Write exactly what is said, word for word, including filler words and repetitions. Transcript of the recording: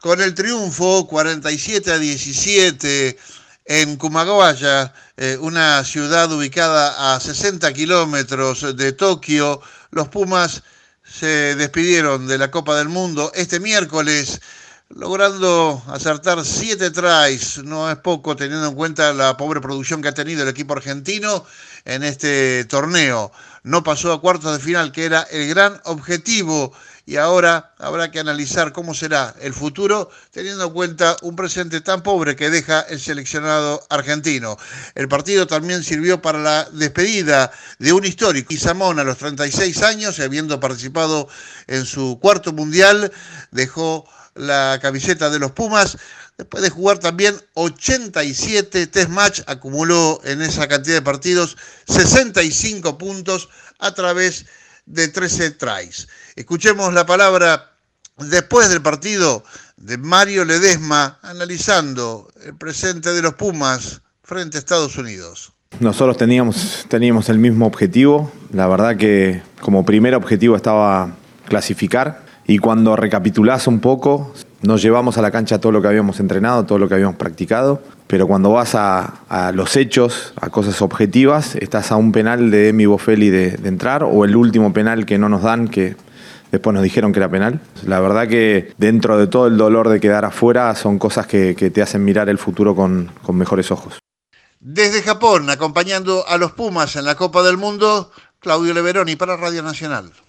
Con el triunfo cuarenta y siete a diecisiete en Kumagawa, eh, una ciudad ubicada a sesenta kilómetros de Tokio, los Pumas se despidieron de la Copa del Mundo este miércoles, logrando acertar siete tries. No es poco teniendo en cuenta la pobre producción que ha tenido el equipo argentino en este torneo. No pasó a cuartos de final, que era el gran objetivo, y ahora habrá que analizar cómo será el futuro, teniendo en cuenta un presente tan pobre que deja el seleccionado argentino. El partido también sirvió para la despedida de un histórico. Samón, a los treinta y seis años, habiendo participado en su cuarto mundial, dejó la camiseta de los Pumas. Después de jugar también ochenta y siete test match, acumuló en esa cantidad de partidos sesenta y cinco puntos a través de trece tries. Escuchemos la palabra después del partido de Mario Ledesma, analizando el presente de los Pumas frente a Estados Unidos. Nosotros teníamos, teníamos el mismo objetivo. La verdad que como primer objetivo estaba clasificar, y cuando recapitulás un poco, nos llevamos a la cancha todo lo que habíamos entrenado, todo lo que habíamos practicado, pero cuando vas a, a los hechos, a cosas objetivas, estás a un penal de Emi Boffelli de, de entrar, o el último penal que no nos dan, que después nos dijeron que era penal. La verdad que dentro de todo el dolor de quedar afuera, son cosas que, que te hacen mirar el futuro con, con mejores ojos. Desde Japón, acompañando a los Pumas en la Copa del Mundo, Claudio Leveroni para Radio Nacional.